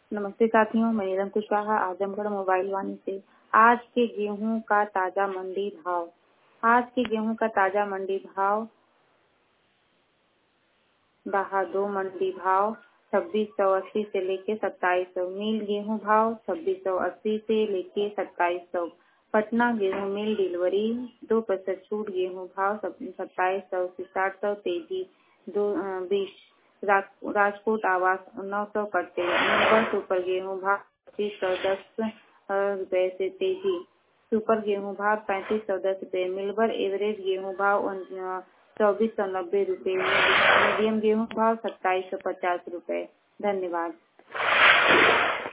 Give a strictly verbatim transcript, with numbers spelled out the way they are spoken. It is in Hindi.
नमस्ते साथियों, मैं नीलम कुशवाहा आजमगढ़ मोबाइल वाणी से। आज के गेहूं का ताजा मंडी भाव आज के गेहूं का ताजा मंडी भाव बहादुर मंडी भाव छब्बीस सौ अस्सी से लेके सत्ताईस सौ। मील गेहूं भाव छब्बीस सौ अस्सी से लेके सत्ताईस सौ। पटना गेहूं मिल डिलीवरी दो प्रतिशत छूट गेहूं भाव सत्ताईस सौ से साठ सौ। तेजी दो बीस राज, राजकोट आवास नौ सौ कट्टे। मुंबई सुपर गेहूं भाव पच्चीस सौ दस रुपए से तेजी। सुपर गेहूं भाव पैंतीस सौ दस रुपए। मिलबर एवरेज गेहूं भाव चौबीस सौ नब्बे रुपए। मीडियम गेहूं भाव सत्ताईस सौ पचास रुपए। धन्यवाद।